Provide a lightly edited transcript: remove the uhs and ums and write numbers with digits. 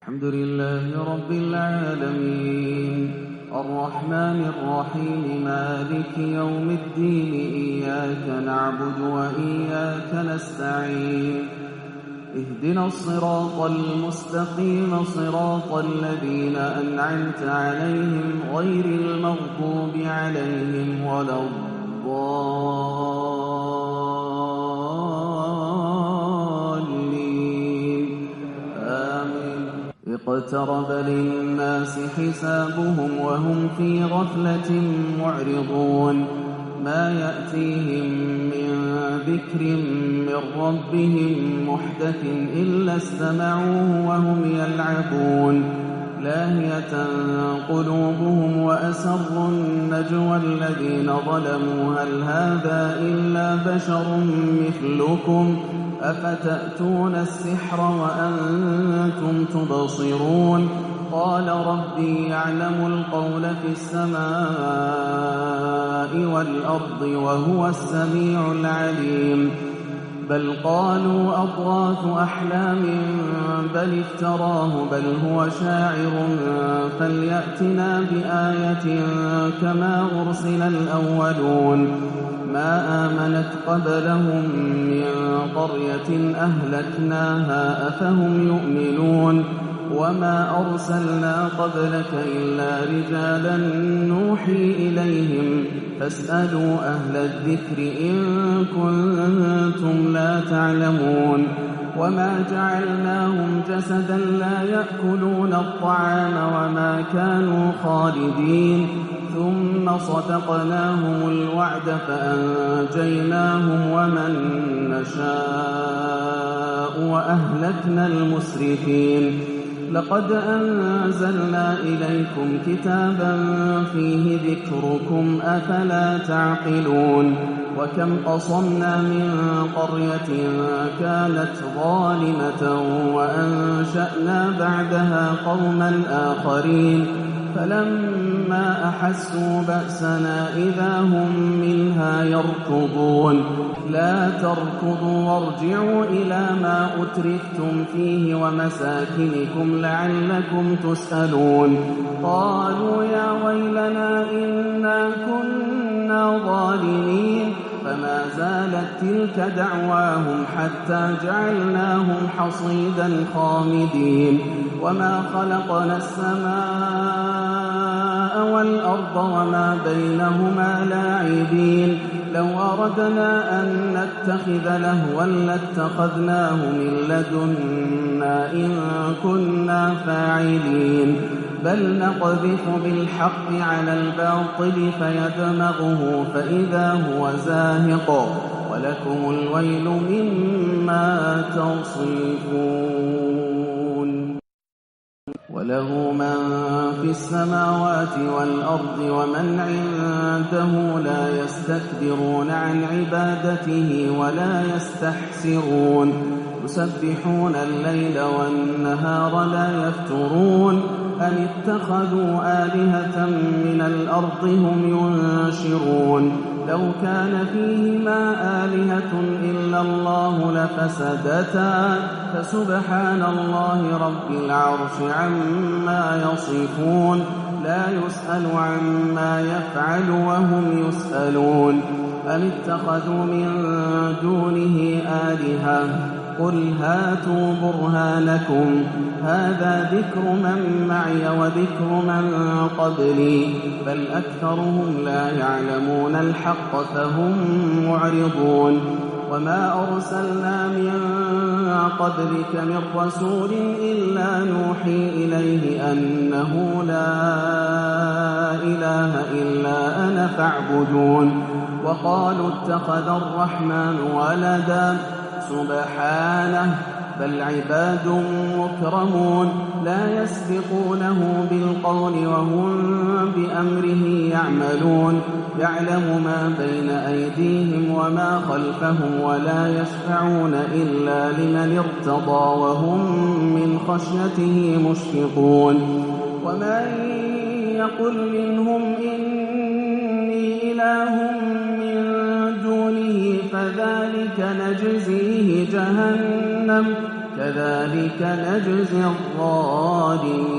الحمد لله رب العالمين الرحمن الرحيم مالك يوم الدين إياك نعبد وإياك نستعين اهدنا الصراط المستقيم صراط الذين أنعمت عليهم غير المغضوب عليهم ولا الضالين آمين. اقترب للناس حسابهم وهم في غفلة معرضون ما يأتيهم من ذكر من ربهم محدث إلا استمعوه وهم يلعبون لاهية قلوبهم وأسروا النجوى الذين ظلموا هل هذا إلا بشر مثلكم أفتأتون السحر وأنتم تبصرون قال ربي يعلم القول في السماء والأرض وهو السميع العليم بل قالوا أضغاث أحلام بل افتراه بل هو شاعر فليأتنا بآية كما أرسل الأولون ما آمنت قبلهم من قرية أهلكناها أفهم يؤمنون وما أرسلنا قبلك إلا رجالا نوحي إليهم فاسألوا أهل الذكر إن كنتم لا تعلمون وما جعلناهم جسدا لا يأكلون الطعام وما كانوا خالدين ثم صدقناهم الوعد فأنجيناهم ومن نشاء وأهلكنا المسرفين لقد أنزلنا إليكم كتابا فيه ذكركم أفلا تعقلون وكم قصمنا من قرية كانت ظالمة وأنشأنا بعدها قوما آخرين فلما أحسوا بأسنا إذا هم منها يركضون لا تركضوا وارجعوا إلى ما أترفتم فيه ومساكنكم لعلكم تسألون قالوا يا ويلنا إنا كنا ظالمين فما زالت تلك دعواهم حتى جعلناهم حصيدا خامدين وما خلقنا السماء والأرض وما بينهما لاعبين لو أردنا أن نتخذ لهوا لاتخذناه من لدنا إن كنا فاعلين بل نقذف بالحق على الباطل فيدمغه فإذا هو زاهق ولكم الويل مما تصفون وله من في السماوات والأرض ومن عنده لا يستكبرون عن عبادته ولا يستحسرون يسبحون الليل والنهار لا يفترون أم اتخذوا آلهة من الأرض هم ينشرون لو كان فيهما آلهة إلا الله لفسدتا فسبحان الله رب العرش عما يصفون لا يسأل عما يفعل وهم يسألون أم اتخذوا من دونه آلهة قل هاتوا برهانكم هذا ذكر من معي وذكر من قبلي بل أكثرهم لا يعلمون الحق فهم معرضون وما أرسلنا من قبلك من رسول إلا نوحي إليه أنه لا إله إلا أنا فاعبدون وقالوا اتخذ الرحمن ولدا سبحانه بل عباد مكرمون لا يسبقونه بالقول وهم بأمره يعملون يعلم ما بين أيديهم وما خلفهم ولا يشفعون إلا لمن ارتضى وهم من خشيته مشفقون ومن يقل منهم إني إله من دونه فذلك نجزيه جهنم كذلك نجزي الظالمين. رغد